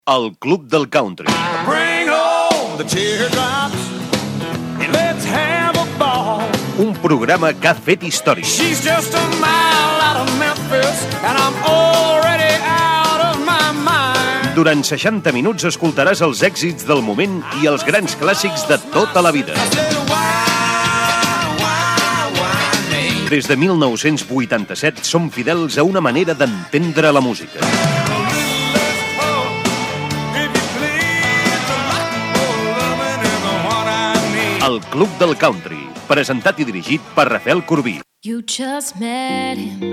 El Club del Country. Bring on the teardrops and let's have a ball. Un programa que ha fet història. She's just a mile out of Memphis and I'm already out of my mind. Durant 60 minuts escoltaràs els èxits del moment i els grans clàssics de tota la vida. Des de 1987 som fidels a una manera d'entendre la música. El Club del Country, presentat i dirigit per Rafael Corbí. You just met him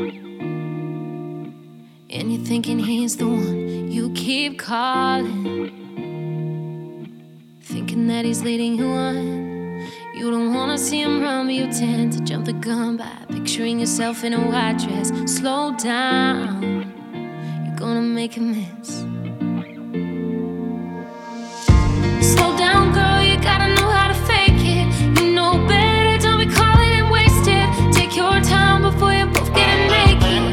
and you're thinking he's the one. You keep calling, thinking that he's leading you on. You don't wanna see him run, but you tend to jump the gun by picturing yourself in a white dress. Slow down, you're gonna make a mess. Slow down, girl, you gotta know how to fake it. You know better, don't be calling it wasted. Take your time before you both get naked.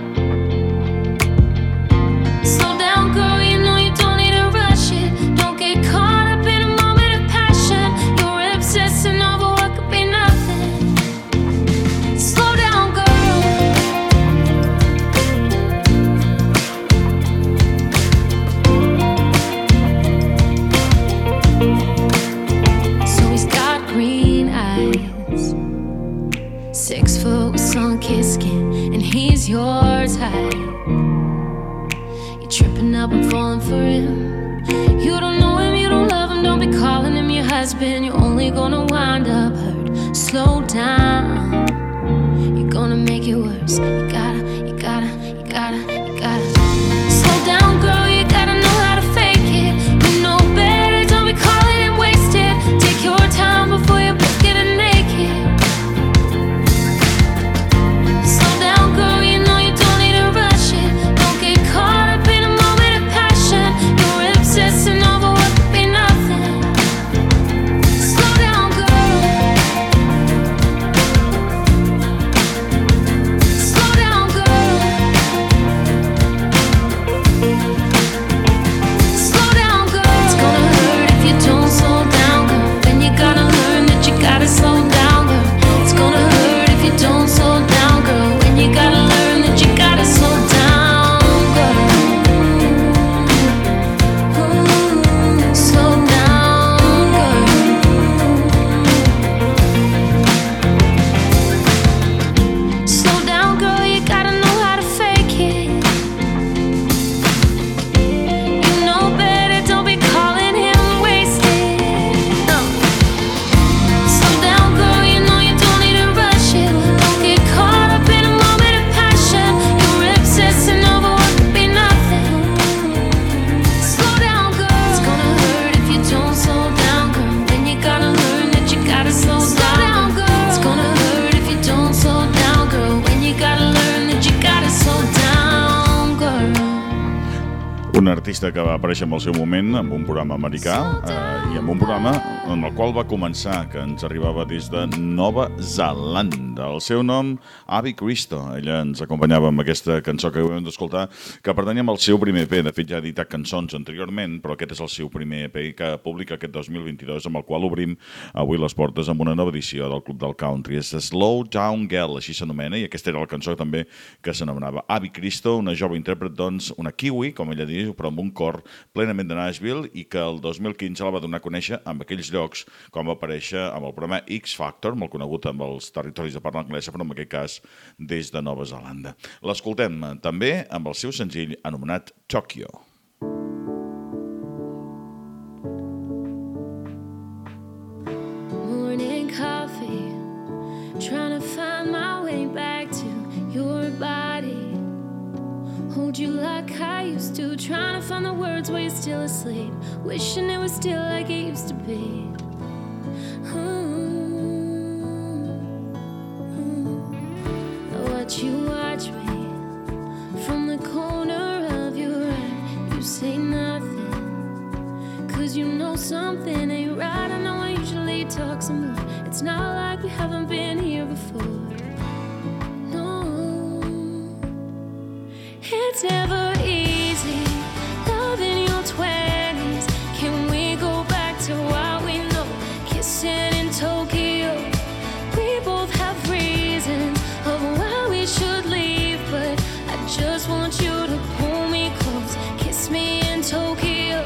Slow down, girl, you know you don't need to rush it. Don't get caught up in a moment of passion. You're obsessing over what could be nothing. Slow down, girl. So he's got green eyes, 6 foot with sun-kissed skin, and he's your type. You're tripping up and falling for him. You don't know him, you don't love him, don't be calling him your husband. You're only gonna wind up hurt. Slow down, you're gonna make it worse. You gotta slow down, girl, you gotta know how to fake it. You know better, don't be calling it wasted. Take your time before you both get naked. Slow down, girl, you know you don't need to rush it. Don't get caught up in a moment of passion. You're obsessing over what could be nothing. Slow down, girl. Slow down, girl. Slow down, girl. It's gonna hurt if you don't slow down, girl. Then you gotta learn that you gotta slow down, girl. It's gonna hurt if you don't slow down, girl. When you gotta learn that you gotta slow down, girl. Slow down, girl. Slow down, girl, you gotta know how to fake it. You know better, don't be calling him wasted. No. Slow down, girl, you know you don't need to rush it. Don't get caught up in a moment of passion. You're obsessing over what could be nothing. Slow down, girl. It's gonna hurt if you don't slow down, girl. Then you gotta learn that you gotta slow down, girl. It's gonna hurt if you don't slow down, girl. When you gotta learn that you gotta slow down, girl. Un artista que va aparèixer en el seu moment amb un programa americà i amb un programa en el qual va començar, que ens arribava des de Nova Zelanda. El seu nom, Abby Cristo. Ella ens acompanyava amb aquesta cançó que acabem d'escoltar, que pertanyia al seu primer EP. De fet, ja ha editat cançons anteriorment, però aquest és el seu primer EP que publica aquest 2022, amb el qual obrim avui les portes amb una nova edició del Club del Country. És Slow Down Girl, així s'anomena, i aquesta era la cançó també que s'anomenava Abby Cristo, una jove intèrpret, doncs, una kiwi, com ella diu, però amb un cor plenament de Nashville, i que el 2015 la va donar a conèixer amb aquells llocs quan va aparèixer amb el programa X Factor, molt conegut amb els territoris de parla anglesa, però en aquest cas des de Nova Zelanda. L'escoltem també amb el seu senzill anomenat Tokyo. Morning coffee, trying to find my way back to your body. Hold you like I used to, trying to find the words while you're still asleep, wishing it was still like it used to be. Watch you watch me from the corner of your eye. You say nothing, 'cause you know something ain't right. I know I usually talk some more. It's not like we haven't been here before. No, it's never easy loving your 12. Tokyo.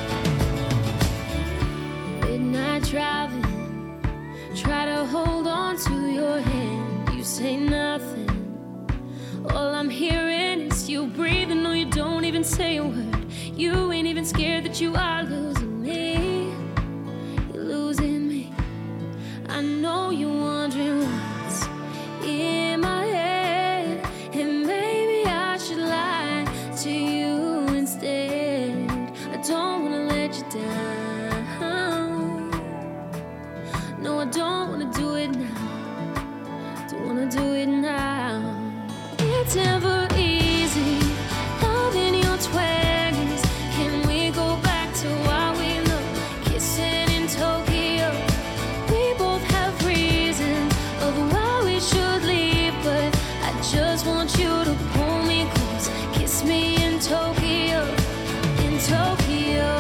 Midnight driving, try to hold on to your hand. You say nothing. All I'm hearing is you breathing. No, you don't even say a word. You ain't even scared that you are losing me. You're losing me. I know you're wondering what's in my head, and maybe I should lie to you instead. I don't wanna let you down. No, I don't wanna do it now. Don't wanna do it now. It's never easy loving your 20s. Can we go back to what we know? Kissing in Tokyo. We both have reasons of why we should leave, but I just want you to pull me close. Kiss me in Tokyo. In Tokyo.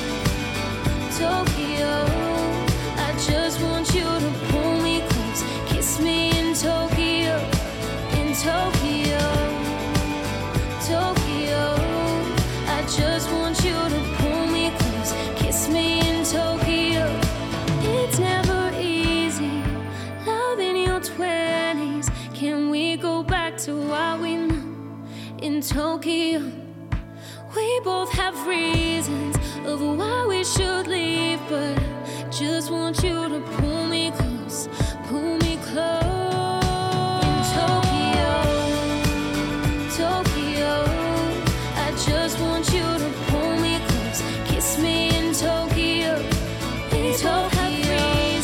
Tokyo. I just want you to pull me close. Kiss me in Tokyo. In Tokyo. Tokyo. I just want you to pull me close. Kiss me in Tokyo. It's never easy loving your 20s. Can we go back to what we know? In Tokyo. We both have reasons of why we should leave, but I just want you to pull me close. Pull me close. In Tokyo. Tokyo. I just want you to pull me close. Kiss me in Tokyo. In Tokyo.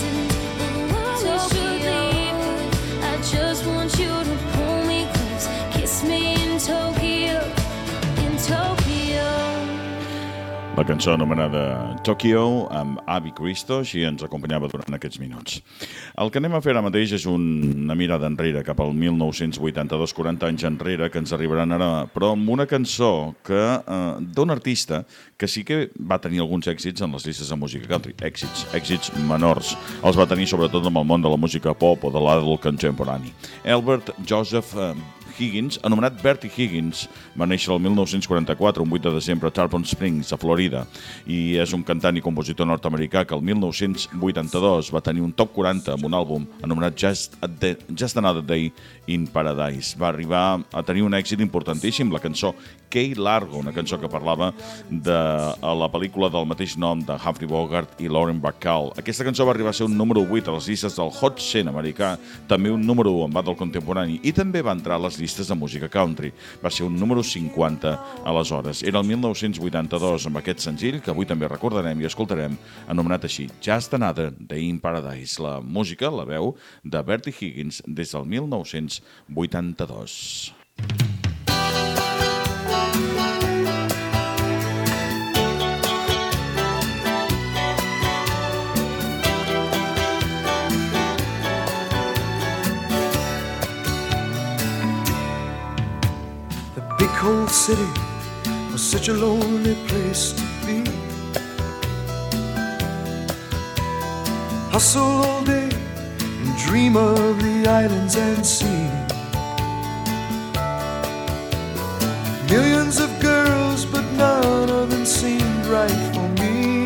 I just want you to pull me close. Kiss me in Tokyo. In Tokyo. La cançó anomenada Tokyo amb Avi Cristo, així ens acompanyava durant aquests minuts. El que anem a fer ara mateix és una mirada enrere cap al 1982, 40 anys enrere, que ens arribaran ara, però amb una cançó d'un artista que sí que va tenir alguns èxits en les llistes de música country, èxits menors. Els va tenir sobretot en el món de la música pop o de l'adult contemporani. Albert Joseph Higgins, anomenat Bertie Higgins, va néixer el 1944, un 8 de desembre, a Tarpon Springs, a Florida, i és un cantant i compositor nord-americà que el 1982 va tenir un top 40 amb un àlbum anomenat Just Another Day in Paradise. Va arribar a tenir un èxit importantíssim, la cançó Key Largo, una cançó que parlava de la pel·lícula del mateix nom de Humphrey Bogart i Lauren Bacall. Aquesta cançó va arribar a ser un número 8 a les llistes del Hot 100 americà, també un número 1 en adult contemporani, i també va entrar a les llistes de música country. Va ser un número 50 aleshores. Era el 1982 amb aquest senzill que avui també recordarem i escoltarem, anomenat així Just Another Day in Paradise. La música, la veu de Bertie Higgins des del 1982. Big cold city was such a lonely place to be. Hustle all day and dream of the islands and sea. Millions of girls, but none of them seemed right for me.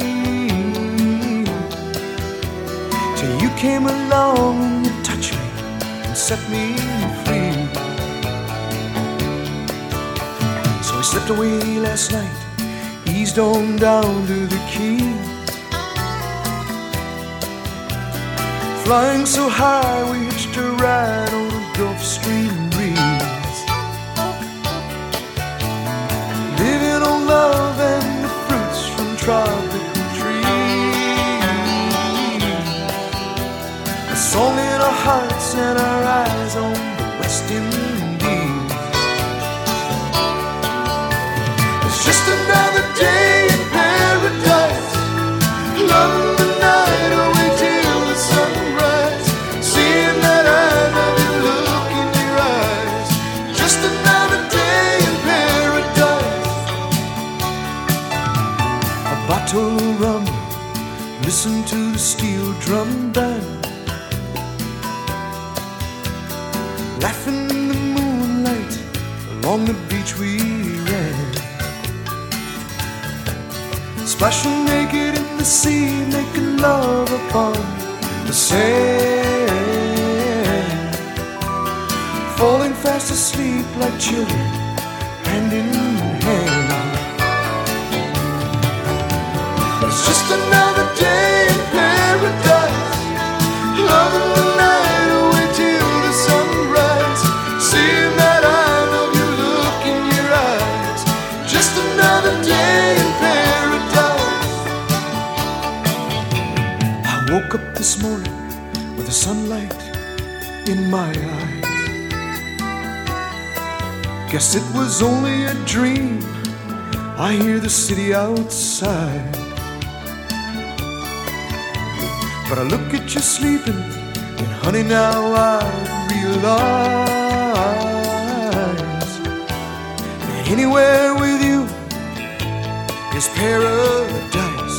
Till you came along and you touched me and set me free. So I slipped away last night, eased on down to the Keys. Flying so high we hitched a ride on a Gulf Stream breeze. Living on love and the fruits from tropical trees. A song in our hearts and our eyes on the West Indies. It's just another day in paradise. Love the night away till the sunrise. Seeing that I love you, look in your eyes. Just another day in paradise. A bottle of rum, listen to the steel drum band. Laughing in the moonlight, along the beach we ran. splashing naked in the sea, making love upon the sand, falling fast asleep like children, hand in hand. It's just another day in paradise, loving the night away till the sunrise, seeing that I love you look in your eyes. Just another day in paradise. I woke up this morning with the sunlight in my eyes. Guess it was only a dream. I hear the city outside, but I look at you sleeping, and honey, now I realize that anywhere with you is paradise.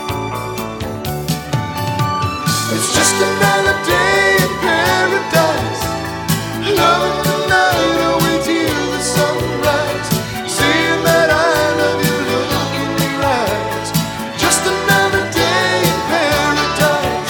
It's just another day in paradise, loving the night away till the sunrise, seeing that I love you look in your eyes. Just another day in paradise.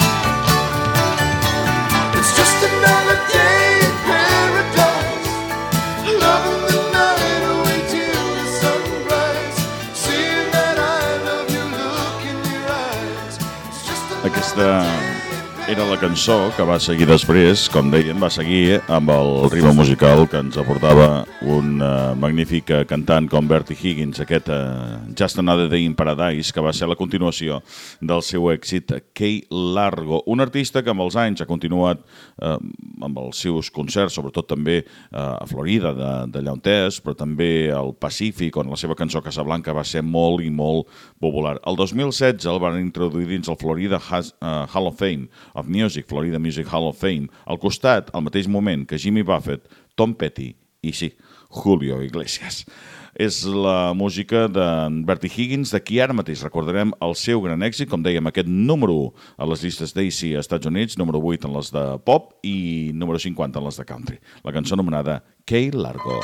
It's just another day in paradise, loving the night away till the sunrise, seeing that I love you look in your eyes. It's just another Aquesta era la cançó que va seguir després, com deien, va seguir amb el ritme musical que ens aportava un magnífic cantant com Bertie Higgins, aquest Just Another Day in Paradise, que va ser la continuació del seu èxit Key Largo, un artista que amb els anys ha continuat amb els seus concerts, sobretot també a Florida, d'allà on és, però també al Pacífic, on la seva cançó Casablanca va ser molt i molt popular. El 2016 el van introduir dins el Florida Hall of Fame of Music, Florida Music Hall of Fame, al costat, al mateix moment que Jimmy Buffett, Tom Petty i, sí, Julio Iglesias. És la música d'en Bertie Higgins, de qui ara mateix recordarem el seu gran èxit, com dèiem, aquest número 1 a les llistes d'AC als Estats Units, número 8 en les de pop i número 50 en les de country. La cançó anomenada Key Largo.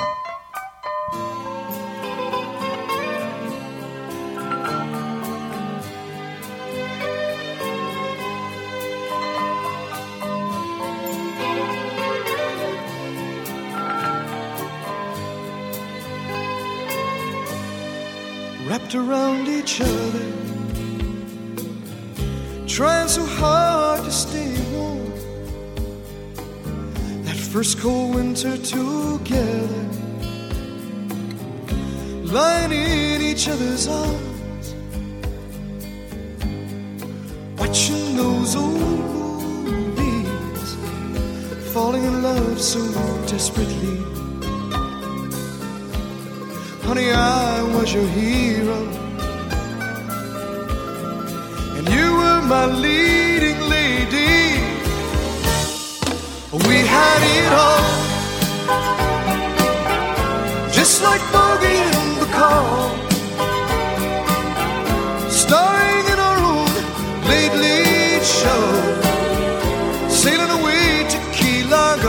wrapped around each other, trying so hard to stay warm. That first cold winter together, lying in each other's arms, watching those old movies, falling in love so desperately. Honey, I was your hero, and you were my leading lady. We had it all, just like Bogey and Bacall, starring in our own late, late show, sailing away to Key Largo.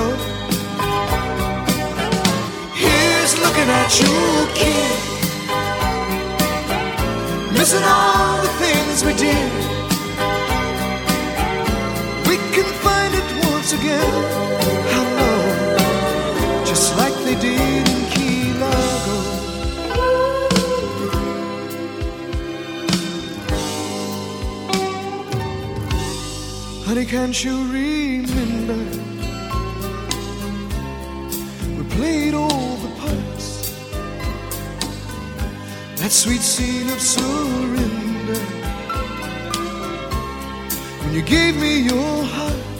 Here's looking at you, kid, missing all the things we did. We can find it once again, how long, just like they did in Key Largo. Honey, can't you remember, we played all the parts, that sweet scene of surrender, when you gave me your heart.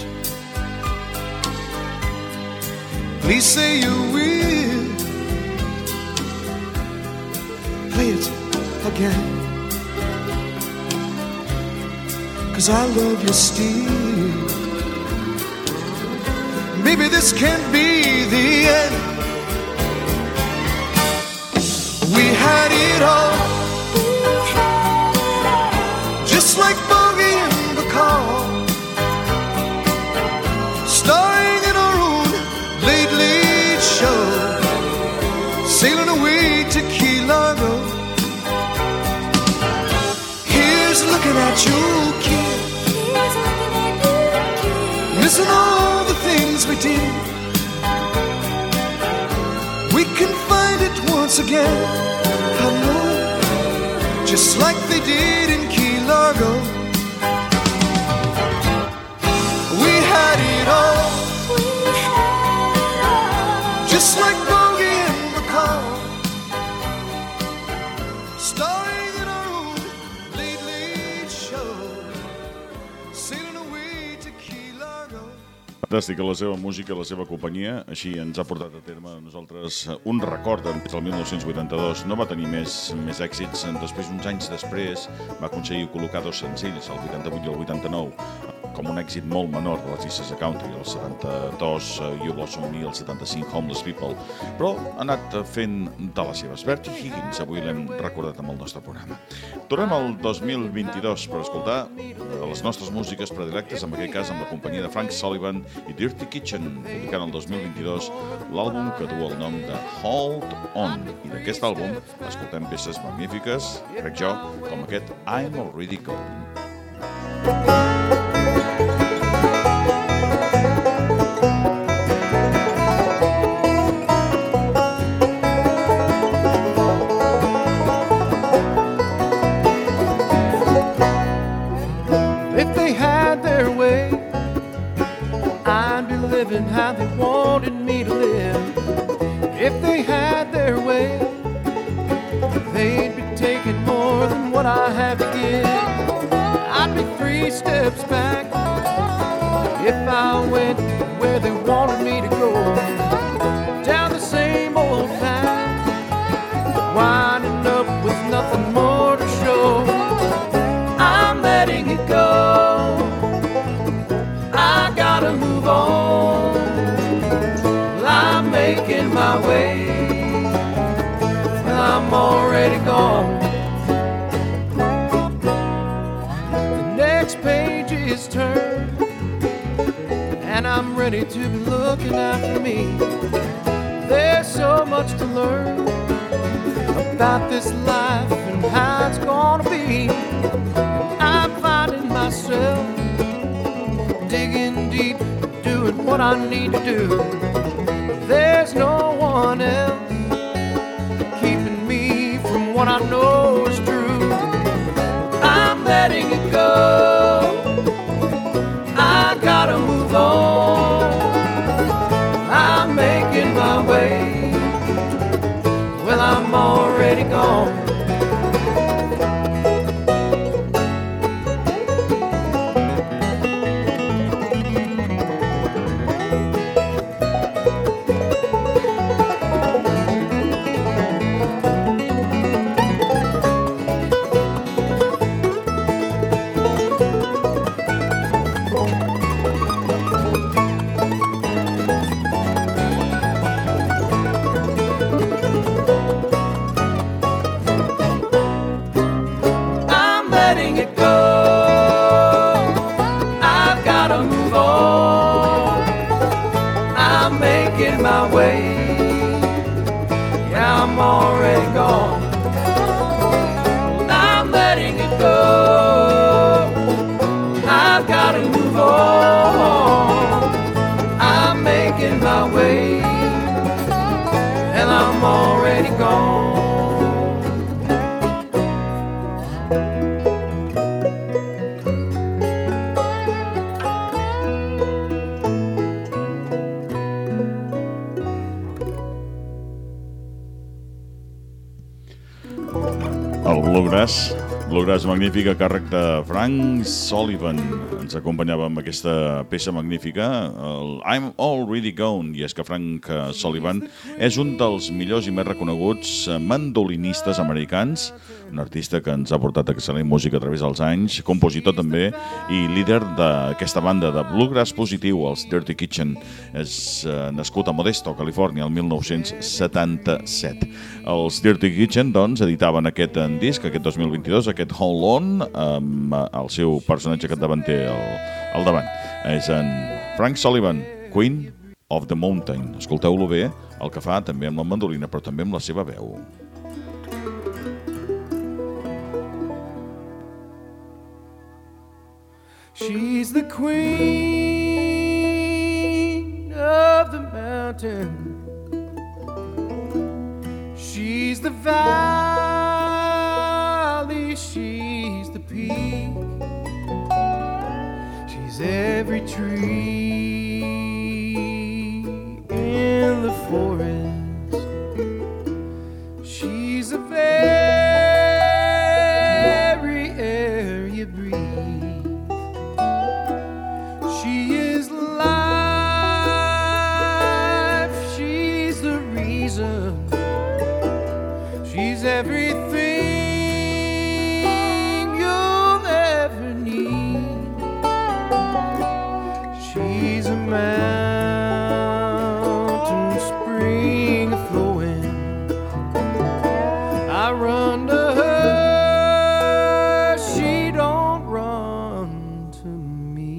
Please say you will play it again, 'cause I love you still. Maybe this can't be the end. We had it all, just like Bogey and Bacall, starring in our own late, late show, sailing away to Key Largo. at your kid, missing all the things we did. We can find it once again, I know, just like they did in Key Largo. We had it all, just like Bogey and McCall, starring in our own late, late show, sailing away to Key Largo. Fantàstica la seva música, la seva companyia, així ens ha portat a terme a nosaltres un record del 1982. No va tenir més èxits, després, uns anys després, va aconseguir col·locar 2 senzills, el 88 i el 89, com un èxit molt menor de les llistes de country, el 72 You Lost on Me, el 75 Homeless People, però ha anat fent de les seves. Bertie Higgins, avui l'hem recordat amb el nostre programa. Tornem al 2022 per escoltar les nostres músiques predilectes, en aquest cas amb la companyia de Frank Sullivan i Dirty Kitchen, publicant el 2022 l'àlbum que du el nom de Hold On. I d'aquest àlbum escoltem peces magnífiques, crec jo, com aquest I'm Already Gone. If they had their way, I'd be living how they wanted me to live. If they had their way, they'd be taking more than what I have to give. I'd be 3 steps back if I went where they wanted me to go. Down the same old path, winding up with nothing more to show. I'm letting it go, I gotta move on. Well, I'm making my way, well, I'm already gone. The next page is turned, and I'm ready to be looking after me. There's so much to learn about this life and how it's gonna be. I'm finding myself digging deep, doing what I need to do. There's no one else keeping me from what I know is true. I'm letting it go, I gotta move on. I'm making my way, well, I'm already gone. My way, yeah, I'm already gone. I'm letting it go, I've gotta move on. I'm making my way, and I'm already gone. El Bluegrass magnífic a càrrec de Frank Sullivan. Ens acompanyava amb aquesta peça magnífica, el I'm Already Gone, i és que Frank Sullivan és un dels millors i més reconeguts mandolinistes americans, un artista que ens ha portat excel·lent música a través dels anys, compositor també i líder d'aquesta banda de bluegrass positiu, els Dirty Kitchen. És nascut a Modesto, Califòrnia, el 1977. Els Dirty Kitchen, doncs, editaven aquest disc, aquest 2022, aquest Hold On, amb el seu personatge capdavanter al davant. És en Frank Sullivan, Queen of the Mountain. Escolteu-lo bé, el que fa també amb la mandolina, però també amb la seva veu. She's the queen of the mountain. She's the valley, she's the peak. She's every tree in the forest. She's the very air you breathe. She is life, she's the reason. She's everything you'll ever need. She's a mountain spring flowing. I run to her, she don't run to me.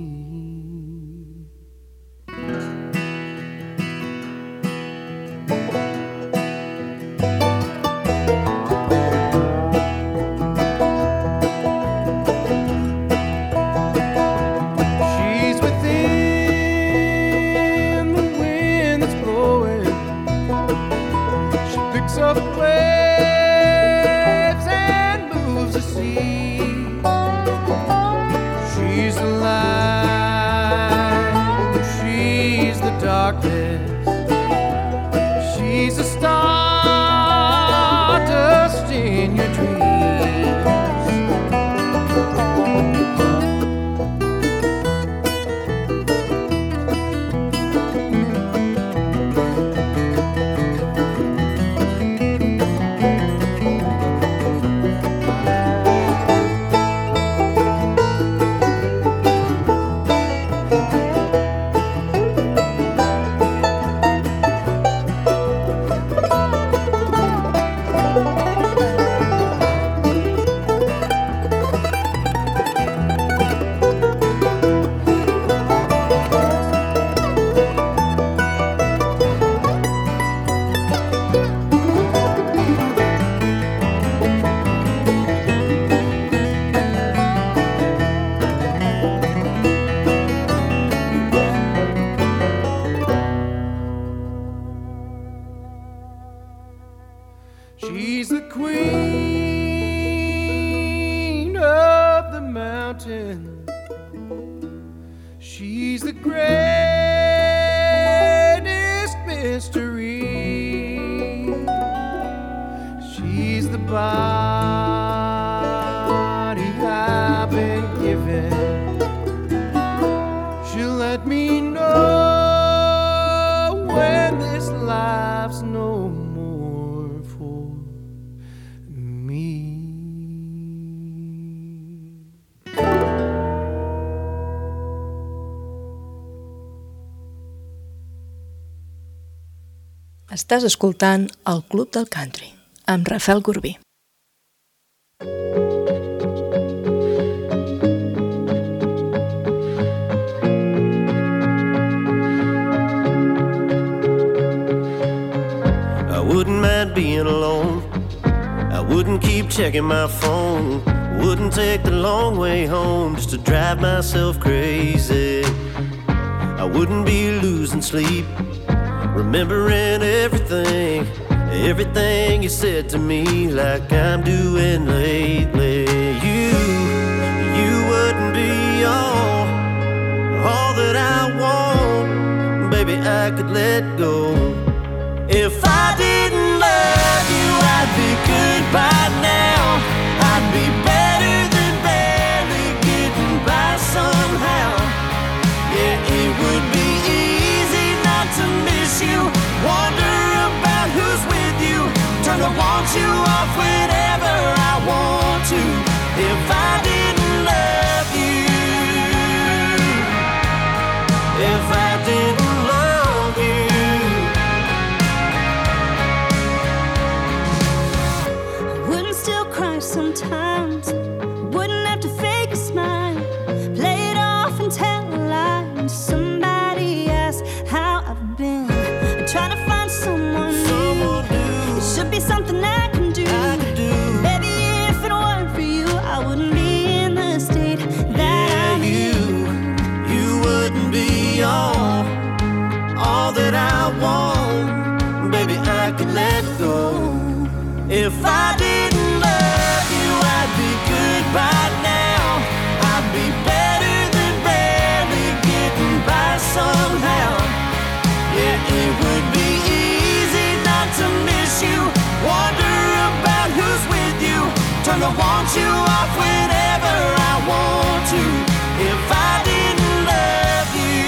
She's within the wind that's blowing. She picks up waves and moves the sea. She's the light, she's the darkness. She's a stardust in your dreams. She's the queen of the mountain. She's the greatest mystery. She's the body I've been given. She'll let me know when this life's no more for me. Estàs escoltant el Club del Country amb Rafael Corbí. I wouldn't mind being alone. I wouldn't keep checking my phone. Wouldn't take the long way home just to drive myself crazy. I wouldn't be losing sleep, remembering everything, everything you said to me, like I'm doing lately. You wouldn't be all that I want. Baby, I could let go. If I didn't love you, I'd be good by now. I'd be better than barely getting by somehow. Yeah, it would be easy not to miss you, wonder about who's with you, turn the want you off whenever I want to. I want you off whenever I want to. If I didn't love you,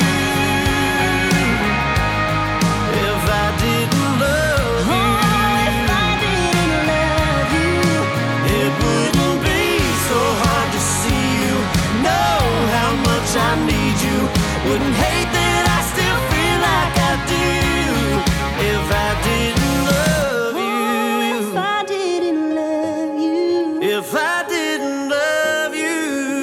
if I didn't love you, if I didn't love you, it wouldn't be so hard to see you, know how much I need you, wouldn't hate that I still feel like I do. If I didn't love you, if I didn't love you, if I didn't love you,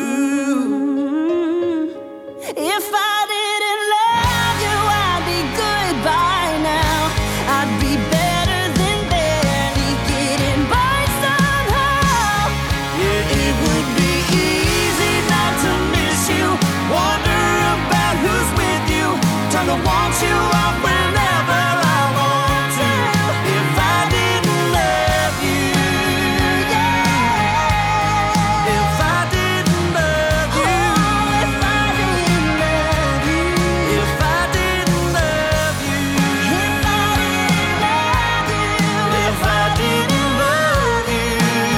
if I didn't love you, I'd be good by now. I'd be better than barely getting by somehow. Yeah, it would be easy not to miss you, wonder about who's with you, trying to want you off whenever I want to. If I didn't love you, yeah. If I didn't love you, if I didn't love you, if I didn't love you, if I didn't love you, if I didn't love you.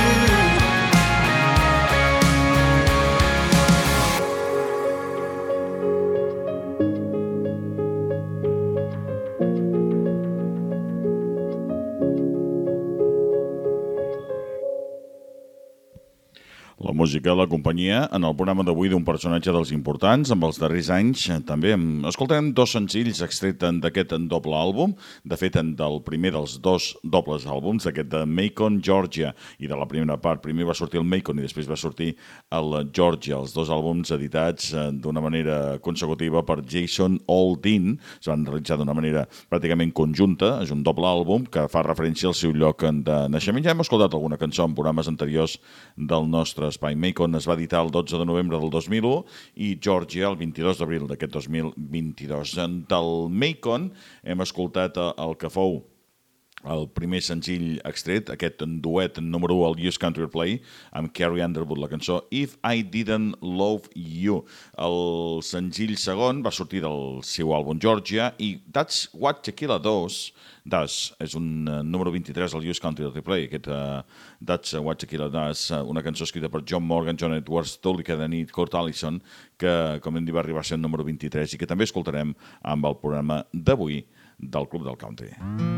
La música, la companyia, en el programa d'avui d'un personatge dels importants, amb els darrers anys també escoltarem dos senzills extret d'aquest doble àlbum, de fet del primer dels dos dobles àlbums, d'aquest de Macon, Georgia, i de la primera part. Primer va sortir el Macon i després va sortir el Georgia, els dos àlbums editats d'una manera consecutiva per Jason Aldean, es van realitzar d'una manera pràcticament conjunta, és un doble àlbum que fa referència al seu lloc de naixement. Ja hem escoltat alguna cançó en programes anteriors del nostre espai. Macon es va editar el 12 de novembre del 2001 i Georgia el 22 d'abril d'aquest 2022. Del Macon hem escoltat el que fou el primer senzill extret, aquest duet número 1 al Youth Country Play amb Carrie Underwood, la cançó If I Didn't Love You. El senzill segon va sortir del seu àlbum Georgia i That's What Tequila Does és un número 23 al Youth Country Play, aquest That's What Tequila Does, una cançó escrita per John Morgan, John Edwards, Tully Cadeny, Kurt Allison, que com hem dit va arribar a ser el número 23 i que també escoltarem amb el programa d'avui del Club del Country.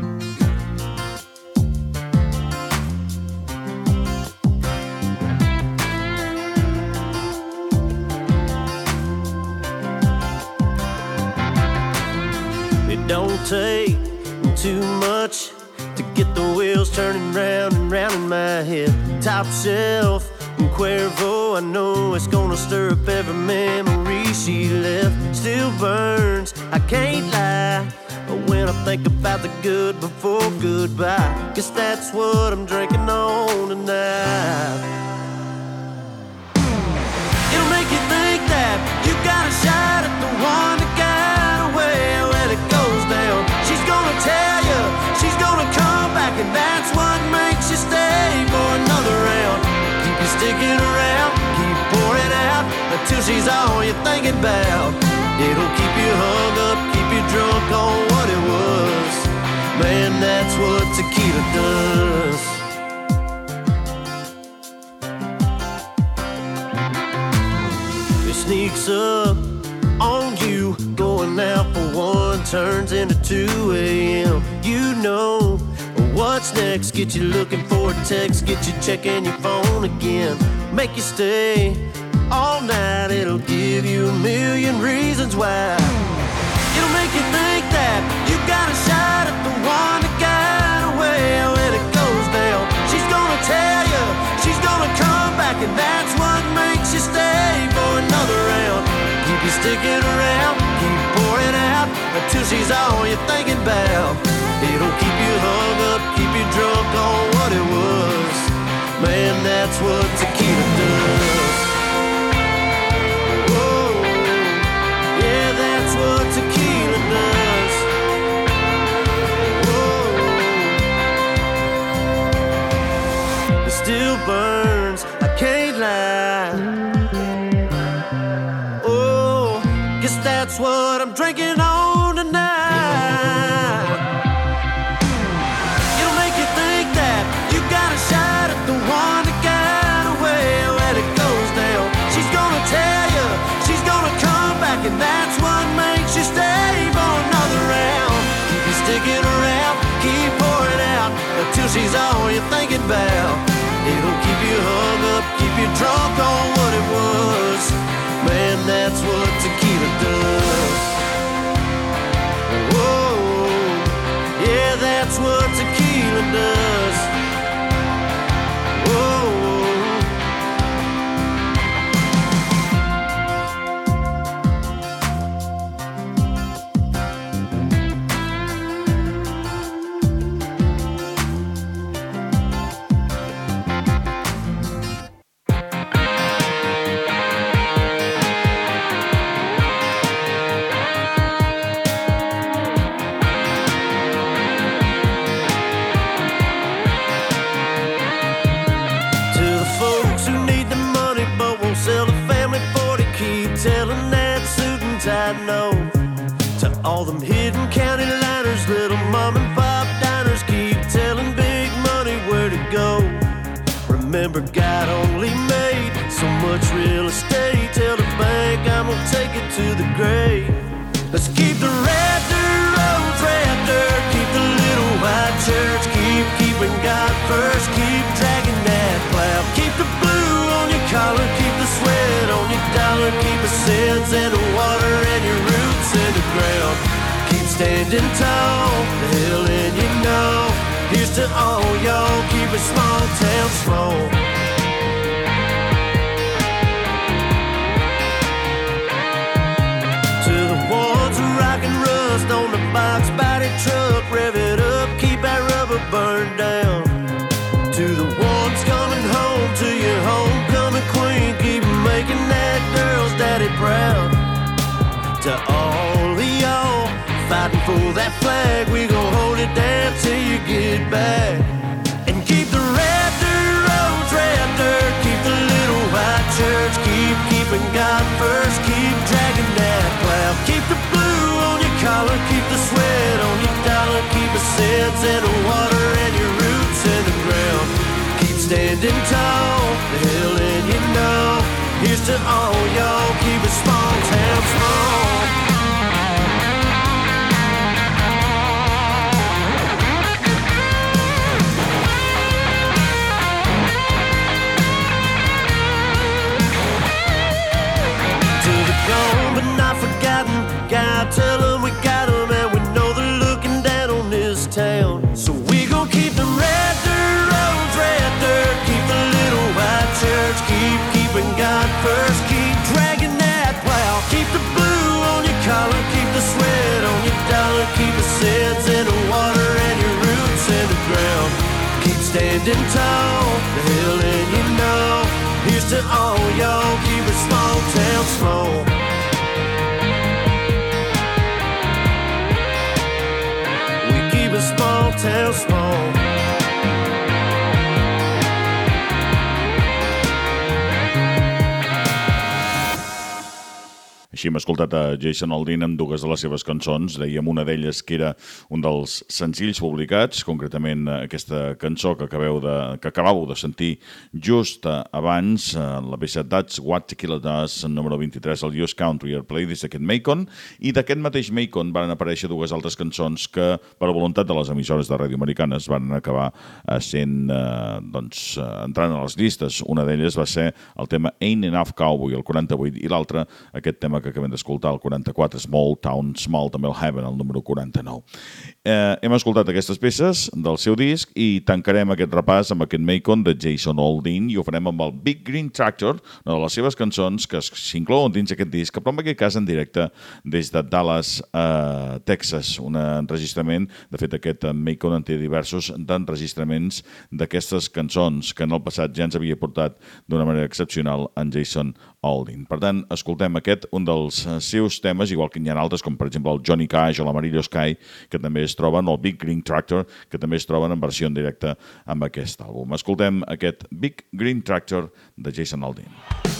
It don't take too much to get the wheels turning round and round in my head. Top shelf and Cuervo, I know it's gonna stir up every memory she left. Still burns, I can't lie, but when I think about the good before goodbye, guess that's what I'm drinking on tonight. It'll make you think that you got a shot at the one that got away. When it goes down, she's gonna tell you, she's gonna come back, and that's what makes you stay for another round. Keep you sticking around, keep pouring out until she's all you're thinking about. It'll keep you hung up, keep you drunk on what it was. Man, that's what tequila does. It sneaks up on you, going out for one, turns into 2 a.m. You know what's next, get you looking for a text, get you checking your phone again, make you stay all night. It'll give you a million reasons why. It'll make you think that you got a shot at the one that got away. When it goes down, she's gonna tell you, she's gonna come back, and that's what makes you stay for another round. Keep you sticking around, keep pouring out until she's all you're thinking about. It'll keep you hung up, keep you drunk on what it was. Man, that's what tequila does. Whoa, yeah, that's what tequila does. Whoa, it still burns, I can't lie. Oh, guess that's what I'm drinking on tonight. It'll make you think that you got a shot at the one that got she's all you're thinking about. It'll keep you hung up, keep you drunk on what it was. Man, that's what tequila does. Whoa, yeah, that's what tequila does. Whoa. No to all them hidden county liners, little mom and pop diners, keep telling big money where to go. Remember, God only made so much real estate. Tell the bank I'm gonna take it to the grave. Let's keep the red dirt roads red dirt, keep the little white church, keep keeping God first, keep dragging that plow, keep the blue on your collar, keep the sweat on your dollar, keep the sins and the water and your roots in the ground. Keep standing tall, the hell and you know. Here's to all y'all, keep it small town small. To the ones who rock and rust on the box body truck, rev it up, keep that rubber burned down. To the ones coming home to your homecoming queen, keep making that girl's daddy proud. To all of y'all fighting for that flag, we gon' hold it down till you get back. And keep the red dirt roads red dirt, keep the little white church, keep keeping God first, keep dragging that plow, keep the blue on your collar, keep the sweat on your dollar, keep the sins and the water and your roots in the ground. Keep standing tall, the hell and you know. Here's to all y'all, keep it small town small. To the gone but not forgotten, God tell them we got them, and we know they're looking down on this town. So we gon' keep them red dirt roads red dirt, keep the little white church, keep keeping God first, keep dragging that plow, keep the blue on your collar, keep the sweat on your dollar, keep the sins in the water and your roots in the ground. Keep standing tall, the hell and you know. Here's to all y'all, keep it small town small. We keep it small town small. Així hem escoltat a Jason Aldean amb dues de les seves cançons. Dèiem una d'elles que era un dels senzills publicats, concretament aquesta cançó que acabàveu de sentir just abans, la peça That's What Tequila Does, número 23 al US Country Airplay des d'aquest Macon, i d'aquest mateix Macon van aparèixer dues altres cançons que, per voluntat de les emissores de ràdio americanes, van acabar entrant a les llistes. Una d'elles va ser el tema Ain't Enough Cowboy, el 48, i l'altra, aquest tema que acabem d'escoltar, el 44, Small Town Small, també el Heaven, el número 49. Hem escoltat aquestes peces del seu disc i tancarem aquest repàs amb aquest Macon de Jason Aldean i ho farem amb el Big Green Tractor, una de les seves cançons que s'inclouen dins aquest disc, però en aquest cas en directe des de Dallas, Texas. Un enregistrament, de fet aquest Macon en té diversos d'enregistraments d'aquestes cançons que en el passat ja ens havia portat d'una manera excepcional en Jason Aldean. Per tant, escoltem aquest, un dels seus temes, igual que n'hi ha altres, com per exemple el Johnny Cash o l'Amarillo Sky, que també es troben, o el Big Green Tractor, que també es troben en versió en directe amb aquest àlbum. Escoltem aquest Big Green Tractor de Jason Aldean.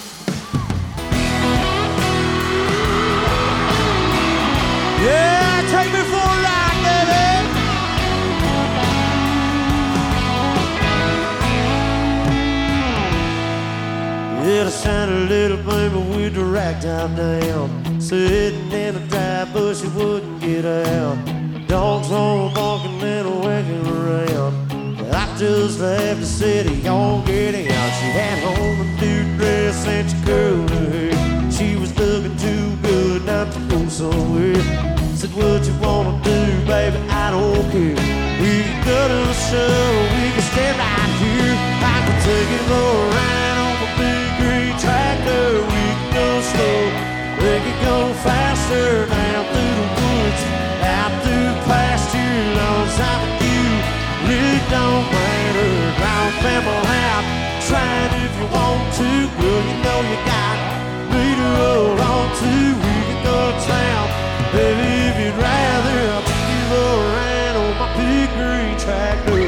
Yeah, take me for a ride, baby. Yeah, the Santa little baby with the rack down down, sitting in a dry bush, he wouldn't get out. Dogs all barking and whacking around. I just left the city on getting out. She had on a new dress and she curled her hair. She was looking too good not to go somewhere. Said, what you wanna do, baby, I don't care. We can go to the show, we can stand right here. I can take you for a ride on my big green tractor. We can go slow, we can go faster. Down through the woods, out through the pasture. Long as I'm with you, really don't matter. Drive a family out, try it if you want to. Girl, you know you got me to hold on to. We can go to town, baby, if you'd rather. I'll take you for a ride on my big green tractor.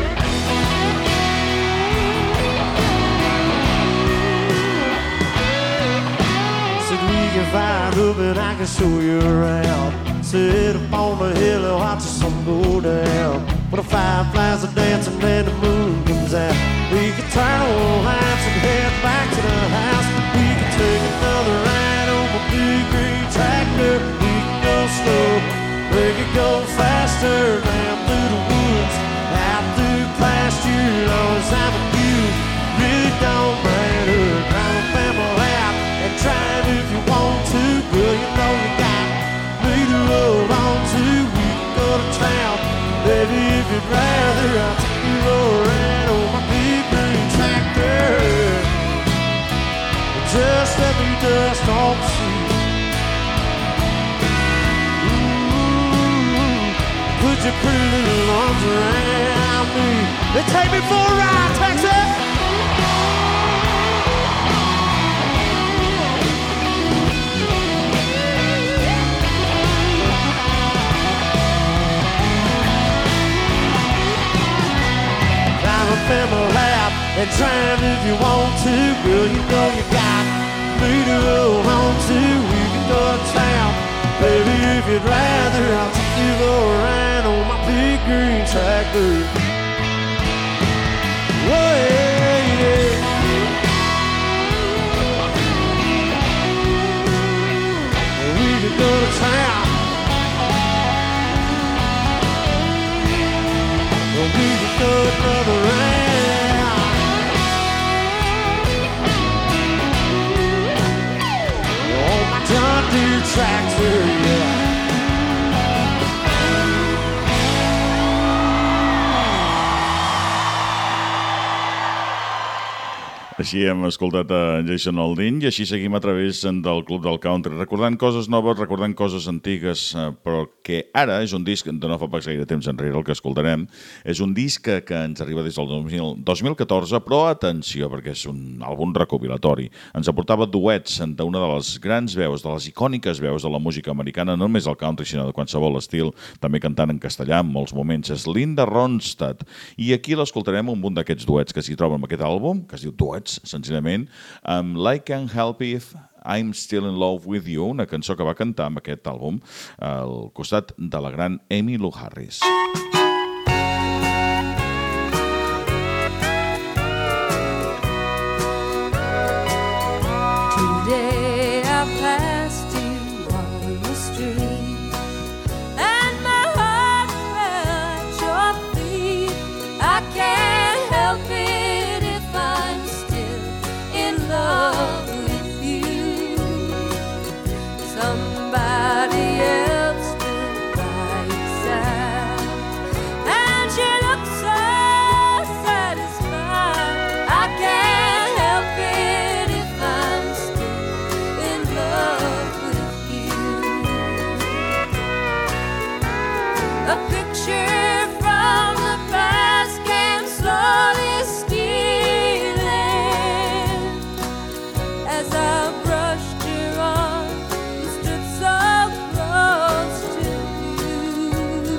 Said we can fire up and I can show you around. Sit up on the hill and watch the sun go down. When the fireflies are dancing and the moon comes out, we can turn on lights and head back to the house. We can take another ride on my big green tractor. We can go slow, we can go faster. Down through the woods, out through the pasture. Long as I'm with you, really don't matter. Drive a family out and drive if you want to. Girl, you know you got me to hold on to. We can go to town, baby, if you'd rather. I'll take you for a ride on my big green tractor. Just let me dust off the seat. Put your pretty little arms around me. They take me for a ride, Texas. Family laugh and drive if you want to. Girl, you know you got me to hold on to. We can go to town, baby, if you'd rather. I'll take you for a ride on my big green tractor. Whoa, yeah, yeah. We can go to town. We can go another round. On my John Deere tractor, yeah. Així hem escoltat a Jason Aldean i així seguim a través del Club del Country, recordant coses noves, recordant coses antigues, però que ara és un disc de no fa pas gaire temps enrere, el que escoltarem. És un disc que ens arriba des del 2014, però atenció, perquè és un àlbum recopilatori. Ens aportava duets d'una de les grans veus, de les icòniques veus de la música americana, no només del country, sinó de qualsevol estil, també cantant en castellà en molts moments. És Linda Ronstadt. I aquí l'escoltarem amb un d'aquests duets que s'hi troba en aquest àlbum, que es diu Duets, senzillament, amb Like Can't Help It, I'm Still in Love With You, una cançó que va cantar amb aquest àlbum al costat de la gran Emmylou Harris. Today I passed you on the street and my heart fell at your feet. I can't help it if I'm still in love with you. Somebody else stood by your side and she looked so satisfied. I can't help it if I'm still in love with you. A picture from the past came slowly stealing as I brushed your arm and stood so close to you.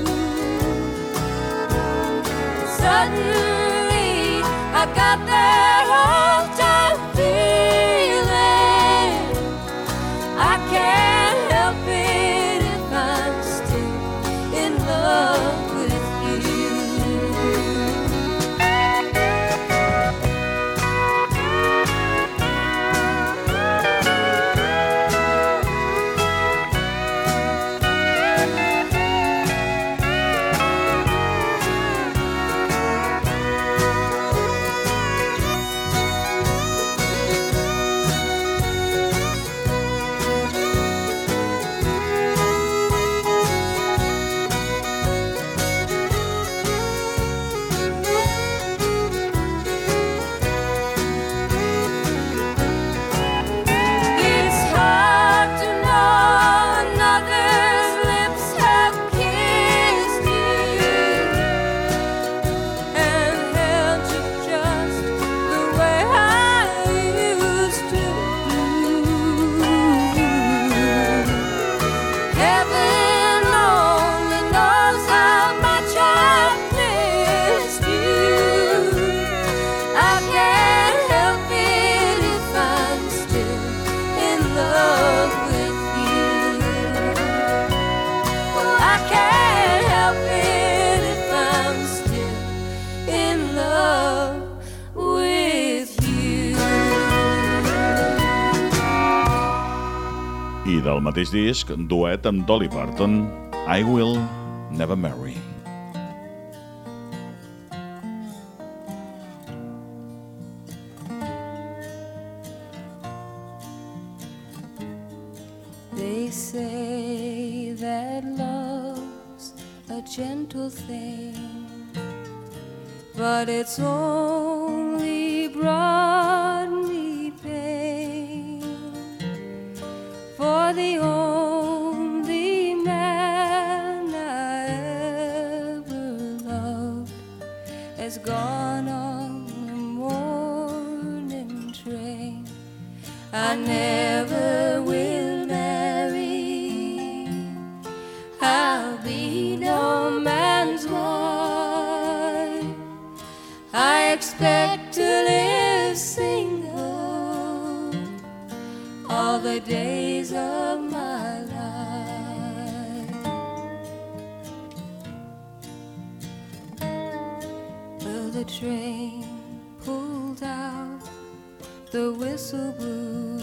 Suddenly I got that old-time feeling. I can't help it if I'm still in love with you. I del mateix disc, duet amb Dolly Parton, I Will Never Marry. They say that love's a gentle thing, but it's only brought me pain. For the only man I ever loved has gone on the morning train. I never will marry, I'll be no man's wife. I expect to live single all the days of my life. Well, the train pulled out, the whistle blew,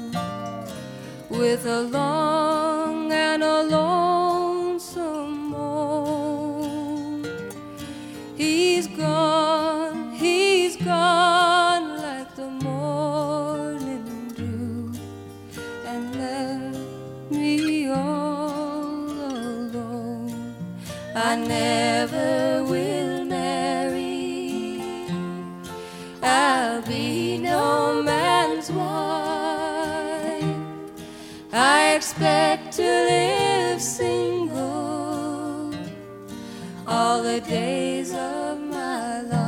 with a long and a lonesome moan. He's gone like the morning dew, and left me all alone. I never will marry, I'll be no man's wife. I expect to live single all the days of my life.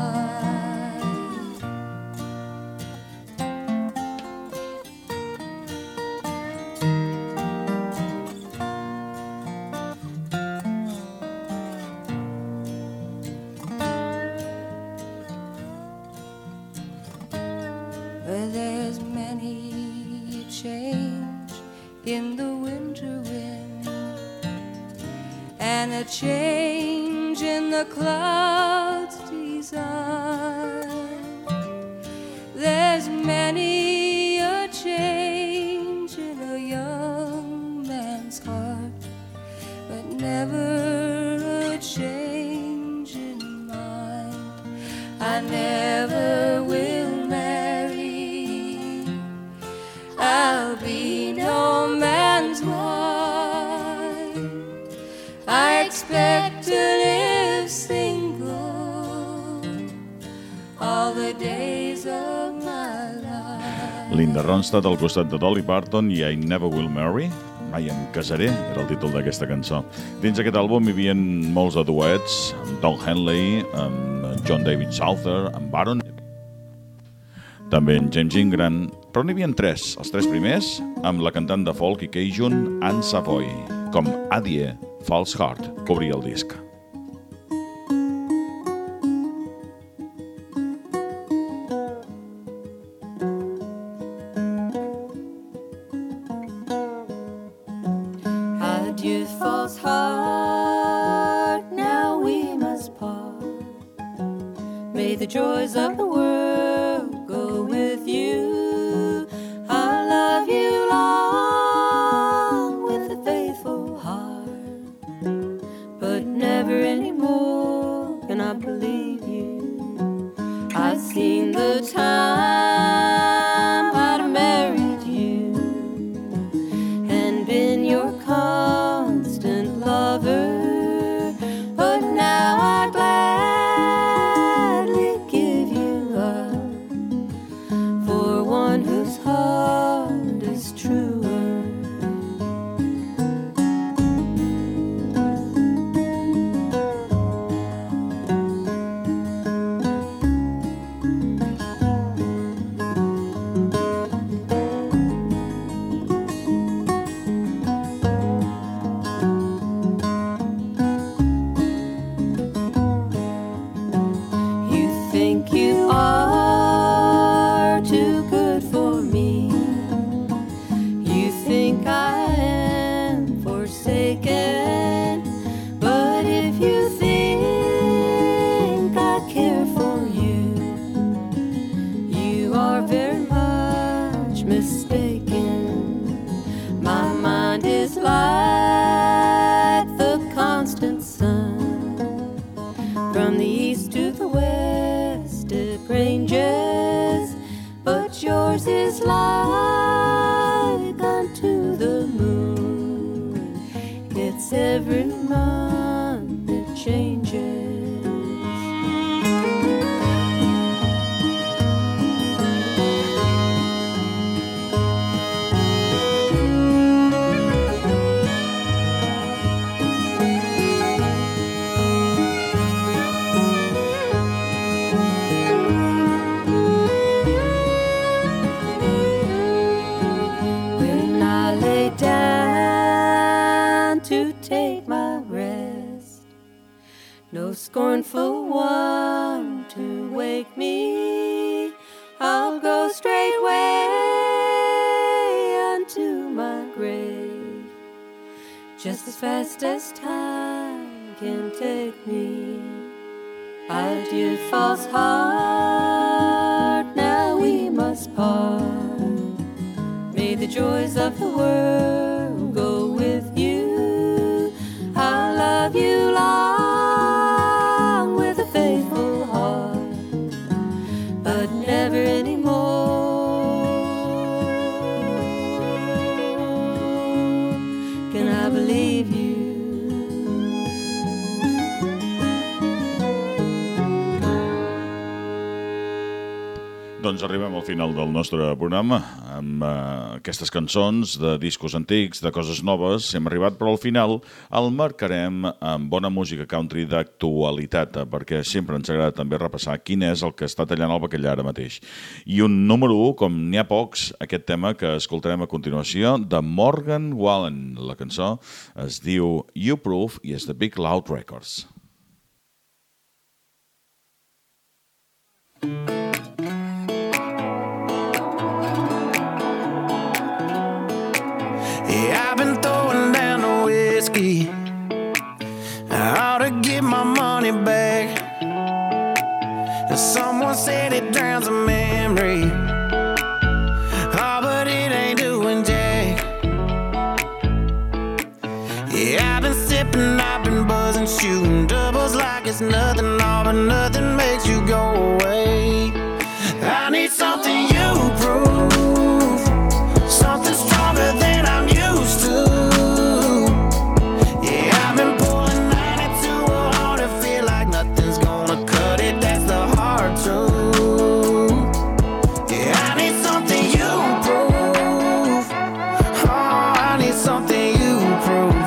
Well, there's many a change in the winter wind, and a change in the clouds' design. There's many a change in a young man's heart, but never a change in mine. I never will marry, I'll be no man's wife. I expect to live single all the days of my life. Linda Ronstadt al costat de Dolly Parton i I Never Will Marry. Mai em casaré, era el títol d'aquesta cançó. Dins aquest àlbum hi havia molts de duets, amb Don Henley, amb John David Souther, amb Baron, també en James Ingram, però n'hi havia tres, els tres primers, amb la cantant de folk i Cajun Anne Savoy, com Adie False Heart, que obria el disc. Adieu, false heart, now we must part. May the joys of the world go with you. I'll love you long with a faithful heart, but never anymore can I believe you. I've seen the time I'd have married you and been your constant lover, but now I gladly give you 'cause every month it changes. When I lay down to take my rest, no scornful one to wake me, I'll go straightway unto my grave, just as fast as time can take me. Adieu, false heart, now we must part. May the joys of the world go with you. I'll love you long with a faithful heart, but never anymore can I believe you. Doncs arribem al final del nostre programa amb aquestes cançons de discos antics, de coses noves. Hem arribat, però al final el marcarem amb bona música country d'actualitat, perquè sempre ens agrada també repassar quin és el que està tallant el bacallà ara mateix. I un número 1, com n'hi ha pocs, aquest tema que escoltarem a continuació, de Morgan Wallen. La cançó es diu You Proof i és de Big Loud Records. Yeah, I've been throwing down the whiskey. I ought to get my money back. Someone said it drowns a memory. Oh, but it ain't doing jack. Yeah, I've been sipping, I've been buzzing, shooting doubles like it's nothing. All but nothing makes you go away. I need something you prove, something stronger than I'm used to. Yeah, I've been pulling 92 hard to feel like nothing's gonna cut it. That's the hard truth. Yeah, I need something you prove. Oh, I need something you prove.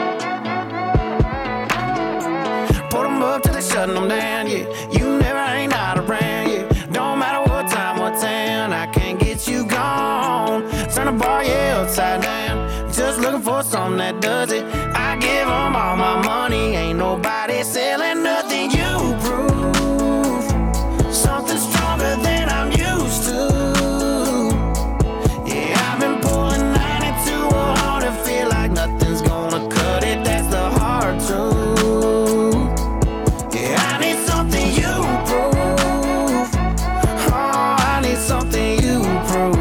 Put them up till they shutting them down, yeah. You never ain't out around, yeah. Don't matter what time, what town, I can't get you gone. Turn the bar, yeah, upside down. Just looking for something that does it. I give them all my money. Ain't nobody selling nothing. You prove something stronger than I'm used to. Yeah, I've been pulling 92 hard to feel like nothing's gonna cut it. That's the hard truth. Yeah, I need something you prove. Oh, I need something you prove.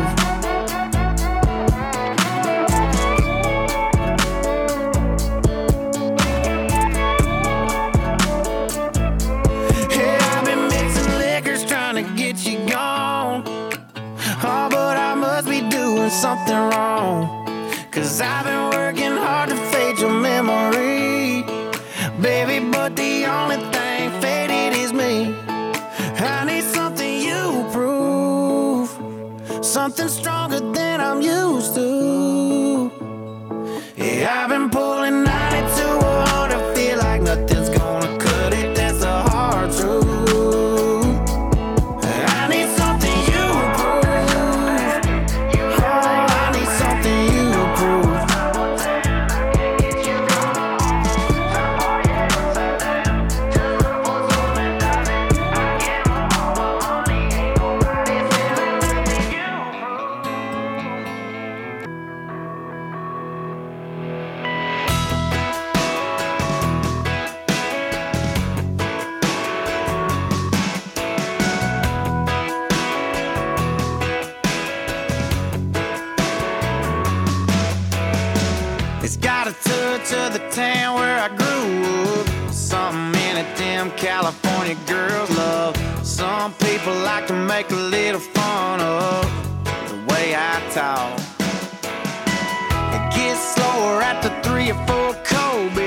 Yeah, I've been mixing liquors trying to get you gone. Oh, but I must be doing something wrong. 'Cause I've been working hard to fade your memory, baby, but the only thing faded is me. I need something you prove, something stronger than I'm used to. Yeah, I've been pulling 92 hard to feel like nothing's gonna cut it. That's the hard truth. I need something you prove. Oh, I need something you prove. It's got a touch of the town where I grew up. Something in it them California girls love. Some people like to make a little fun of the way I talk. It gets slower at the 3 or 4 cold beers.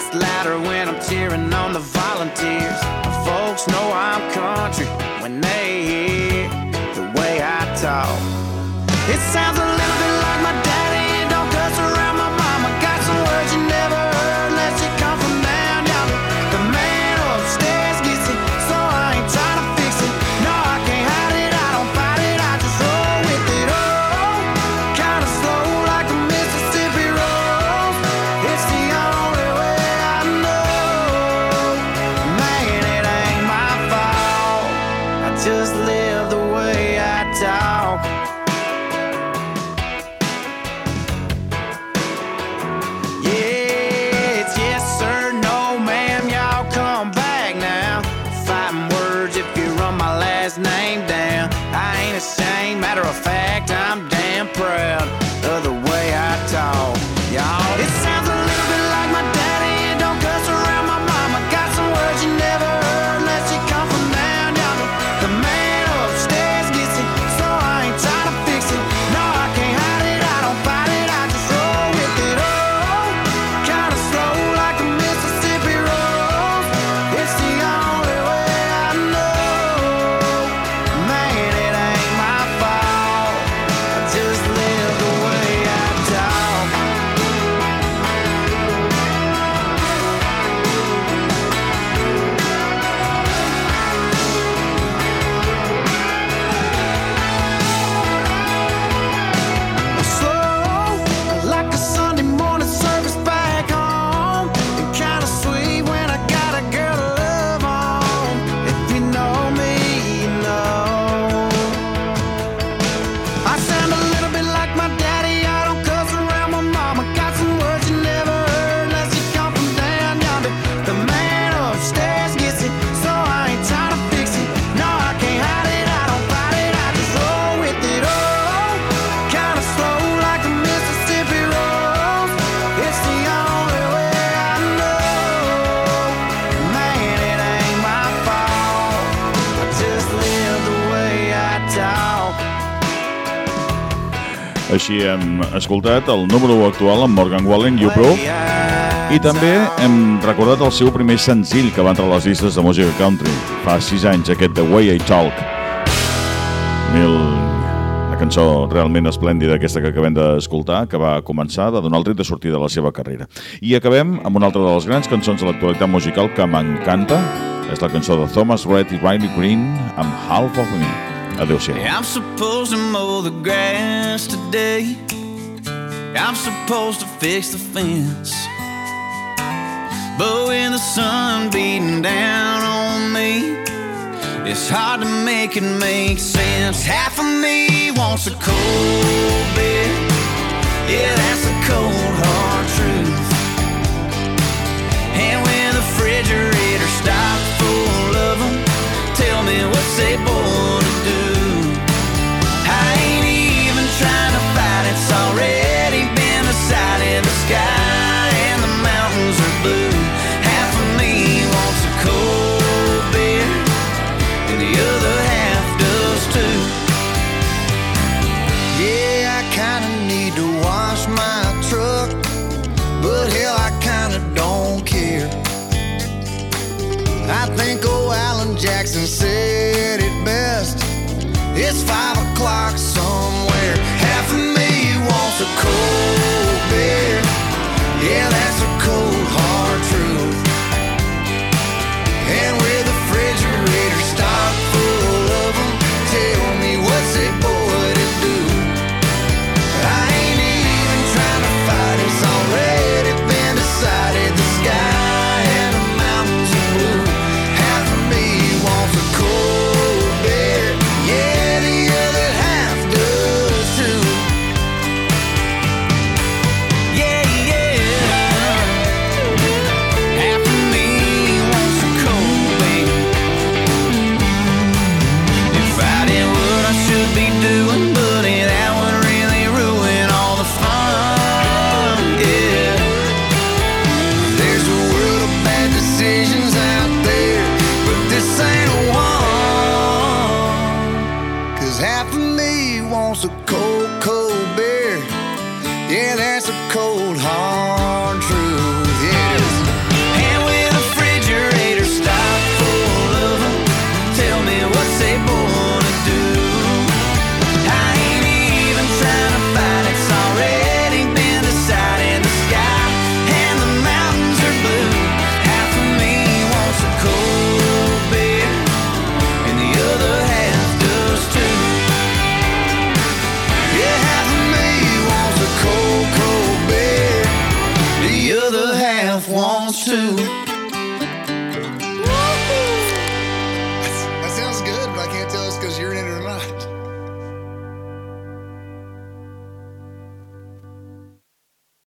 gets louder when I'm cheering on the volunteers. My folks know I'm country when they hear the way I talk. It sounds a little bit like my daddy. Don't cuss around my mama. Got some words you never heard unless you come from down yonder. The man upstairs gets it, so I ain't trying to fix it. No, I can't hide it, I don't fight it, I just roll with it. Oh, kinda slow like a Mississippi rose. It's the only way I know. Man, it ain't my fault. I just live the way I talk. Yeah, it's yes sir, no ma'am, y'all come back now. Fighting words if you run my last name down. I ain't ashamed, matter of fact, I'm damn proud of the way I talk. Y'all, it sounds a little bit like my daddy. Don't cuss around my mama. Got some words you never heard unless you come from down yonder. The man upstairs gets it, so I ain't trying to fix it. No, I can't hide it, I don't fight it, I just roll with it. Oh, kinda slow like a Mississippi rose. It's the only way I know. Man, it ain't my fault. I just live the way I talk. Slow, like a Sunday morning service back home. And kinda sweet when I got a girl to love on. If you know me, you know. I sound a little bit like my daddy. I don't cuss around my mama. Got some words you never heard unless you come from down yonder. The man upstairs gets it, so I ain't trying to fix it. No, I can't hide it, I don't fight it, I just roll with it. Oh, kinda slow like a Mississippi rose. It's the only way I know. Man, it ain't my fault. I just live the way I talk. Així hem escoltat el número 1 actual amb Morgan Wallen, You Prove, i també hem recordat el seu primer senzill que va entrar a les llistes de música country fa 6 anys, aquest The Way I Talk. Una cançó realment esplèndida, aquesta que acabem d'escoltar, que va començar a donar el tret de sortida de la seva carrera. I acabem amb una altra de les grans cançons de l'actualitat musical que m'encanta. És la cançó de Thomas Rhett i Riley Green amb Half of Me. Adéu-siau. I'm supposed to mow the grass today. I'm supposed to fix the fence. But with the sun beating down on me, it's hard to make it make sense. Half of me wants a cold beer. Yeah, that's the cold hard truth. And when the refrigerator stopped full of them, tell me what's a boy to do. I ain't even trying to fight, it's already been decided. The sky and the mountains are blue. Half of me wants a cold beer, and the other half does too. Yeah, I kinda need to wash my truck, but hell, I kinda don't care. I think old Alan Jackson said it best. It's 5 o'clock somewhere. Half of me wants a cold beer. Yeah, that's a cold hard truth. And with the refrigerator stocked full of them, tell me what's a boy to do. I ain't even trying to fight, it's already been decided. The sky and the mountains are blue. Half of me wants a cold beer. Yeah, the other half does too. Yeah, yeah. Half of me wants a cold beer. If I did what I should be doing, buddy, that would really ruin all the fun. Yeah. There's a world of bad decisions out there, but this ain't one. 'Cause half of me wants a cold, cold beer. Yeah, that's a cold